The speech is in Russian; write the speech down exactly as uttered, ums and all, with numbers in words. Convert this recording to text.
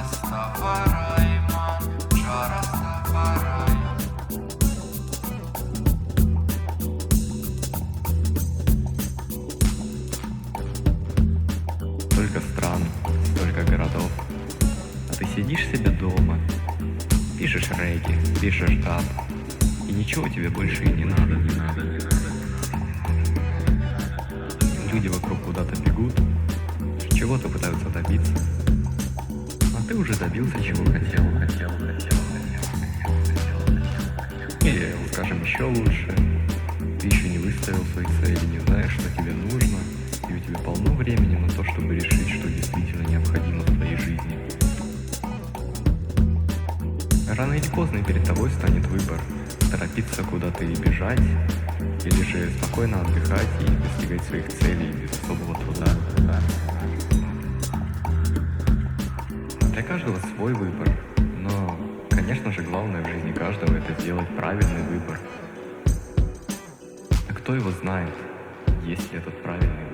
Rastafari-man, Ja Rastafari. Столько стран, столько городов, а ты сидишь себе дома, пишешь регги, пишешь даб, и ничего тебе больше и не надо, не надо, не надо. Люди вокруг куда-то бегут, чего-то пытаются добиться, а ты уже добился, чего хотел, хотел, хотел, хотел, хотел, хотел. Или, скажем, еще лучше, ты еще не выставил свои цели, не знаешь, что тебе нужно, и у тебя полно времени на то, чтобы решить, что действительно необходимо в твоей жизни. Рано или поздно перед тобой станет выбор: торопиться куда-то и бежать, или же спокойно отдыхать и достигать своих целей без особого труда. Для каждого свой выбор, но, конечно же, главное в жизни каждого — это сделать правильный выбор. А кто его знает, есть ли этот правильный выбор?